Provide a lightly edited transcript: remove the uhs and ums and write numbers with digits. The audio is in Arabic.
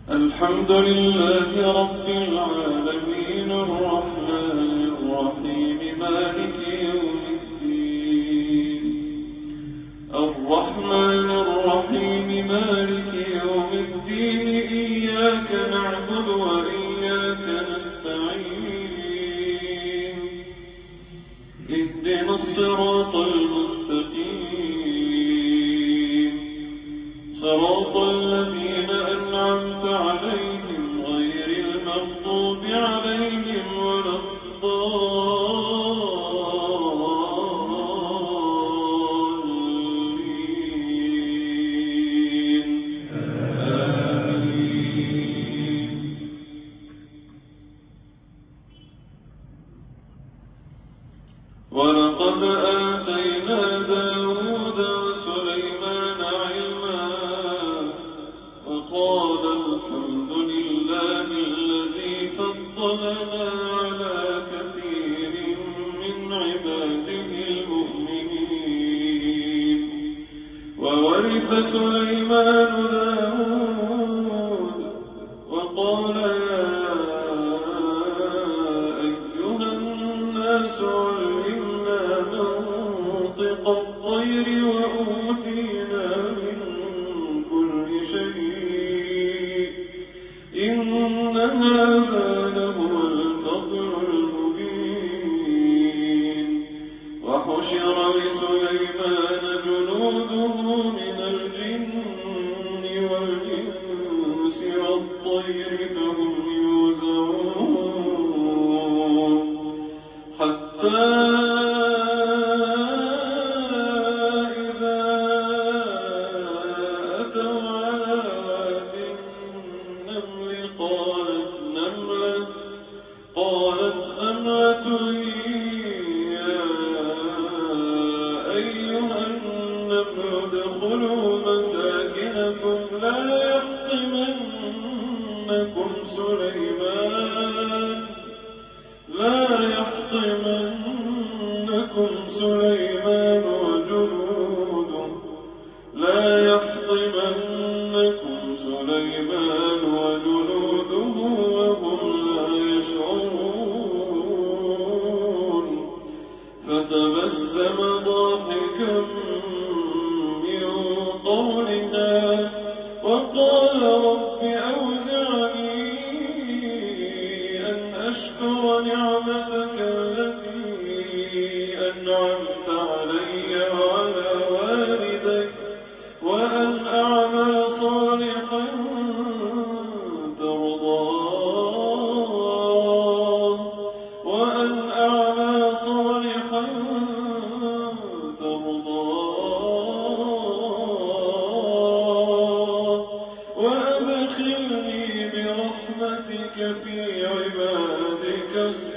الحمد لله رب العالمين الرحمن الرحيم مالك يوم الدين الرحمن الرحيم مالك يوم الدين إياك نعبد وإياك نستعين اهدنا الصراط المستقيم صراط الذين أنعمت عليهم غير المغضوب عليهم ولا الضالين آمين. ولقد آتينا داود وسليمان علما وقال الحمد لله الذي فضلنا على كثير من عباده المؤمنين. وورث سليمان داود وقال يا أيها الناس علمنا منطق الطير وأوتينا من كل شيء إن هذا لهو الفضل المبين. وحشر لسليمان جنوده من الجن والإنس والطير فهم يوزعون حتى إذا أتوا على واد النمل قالت نملة يا أيها النمل ادخلوا مساكنكم لا يحطمنكم سليمان وجنوده وهم لا يشعرون. فتبسم ضاحكا من قولها وقال رب أوزعني أن أشكر نعمتك التي أنعمت علي وعلى والدي وأن أعمل صالحا ترضاه وأدخلني برحمتك في عبادك